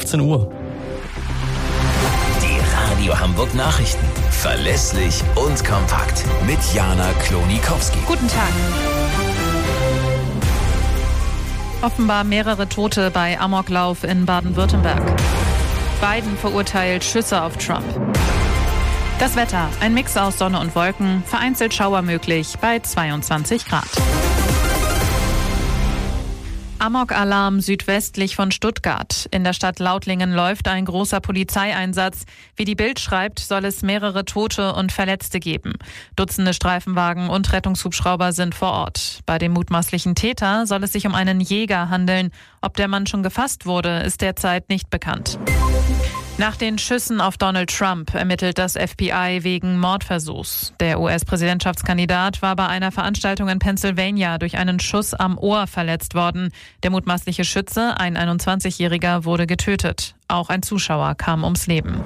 15 Uhr. Die Radio Hamburg Nachrichten. Verlässlich und kompakt. Mit Jana Klonikowski. Guten Tag. Offenbar mehrere Tote bei Amoklauf in Baden-Württemberg. Biden verurteilt Schüsse auf Trump. Das Wetter, ein Mix aus Sonne und Wolken, vereinzelt Schauer möglich bei 22 Grad. Amok-Alarm südwestlich von Stuttgart. In der Stadt Lautlingen läuft ein großer Polizeieinsatz. Wie die Bild schreibt, soll es mehrere Tote und Verletzte geben. Dutzende Streifenwagen und Rettungshubschrauber sind vor Ort. Bei dem mutmaßlichen Täter soll es sich um einen Jäger handeln. Ob der Mann schon gefasst wurde, ist derzeit nicht bekannt. Nach den Schüssen auf Donald Trump ermittelt das FBI wegen Mordversuchs. Der US-Präsidentschaftskandidat war bei einer Veranstaltung in Pennsylvania durch einen Schuss am Ohr verletzt worden. Der mutmaßliche Schütze, ein 21-Jähriger, wurde getötet. Auch ein Zuschauer kam ums Leben.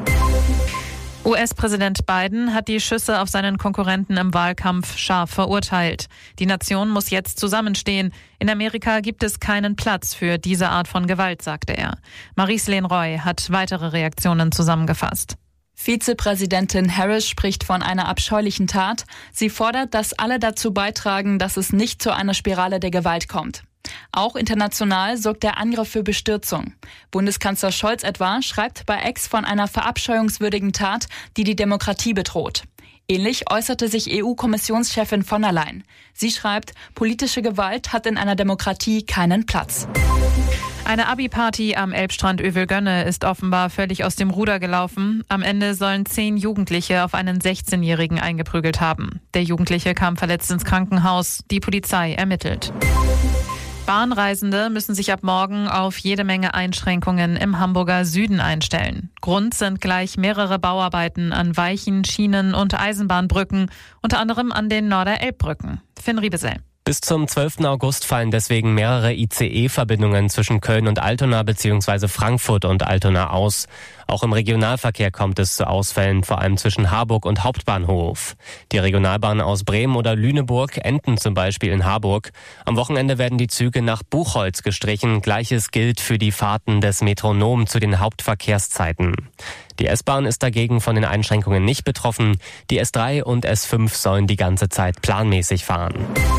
US-Präsident Biden hat die Schüsse auf seinen Konkurrenten im Wahlkampf scharf verurteilt. Die Nation muss jetzt zusammenstehen. In Amerika gibt es keinen Platz für diese Art von Gewalt, sagte er. Marie-Hélène Roy hat weitere Reaktionen zusammengefasst. Vizepräsidentin Harris spricht von einer abscheulichen Tat. Sie fordert, dass alle dazu beitragen, dass es nicht zu einer Spirale der Gewalt kommt. Auch international sorgt der Angriff für Bestürzung. Bundeskanzler Scholz etwa schreibt bei X von einer verabscheuungswürdigen Tat, die die Demokratie bedroht. Ähnlich äußerte sich EU-Kommissionschefin von der Leyen. Sie schreibt, politische Gewalt hat in einer Demokratie keinen Platz. Eine Abi-Party am Elbstrand Övelgönne ist offenbar völlig aus dem Ruder gelaufen. Am Ende sollen 10 Jugendliche auf einen 16-Jährigen eingeprügelt haben. Der Jugendliche kam verletzt ins Krankenhaus. Die Polizei ermittelt. Bahnreisende müssen sich ab morgen auf jede Menge Einschränkungen im Hamburger Süden einstellen. Grund sind gleich mehrere Bauarbeiten an Weichen, Schienen und Eisenbahnbrücken, unter anderem an den Norderelbbrücken. Finn Riebesell. Bis zum 12. August fallen deswegen mehrere ICE-Verbindungen zwischen Köln und Altona bzw. Frankfurt und Altona aus. Auch im Regionalverkehr kommt es zu Ausfällen, vor allem zwischen Harburg und Hauptbahnhof. Die Regionalbahnen aus Bremen oder Lüneburg enden zum Beispiel in Harburg. Am Wochenende werden die Züge nach Buchholz gestrichen. Gleiches gilt für die Fahrten des Metronom zu den Hauptverkehrszeiten. Die S-Bahn ist dagegen von den Einschränkungen nicht betroffen. Die S3 und S5 sollen die ganze Zeit planmäßig fahren.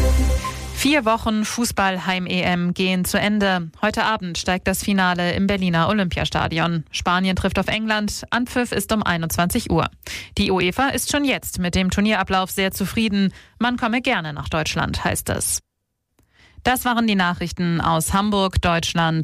4 Wochen Fußball-Heim-EM gehen zu Ende. Heute Abend steigt das Finale im Berliner Olympiastadion. Spanien trifft auf England. Anpfiff ist um 21 Uhr. Die UEFA ist schon jetzt mit dem Turnierablauf sehr zufrieden. Man komme gerne nach Deutschland, heißt es. Das waren die Nachrichten aus Hamburg, Deutschland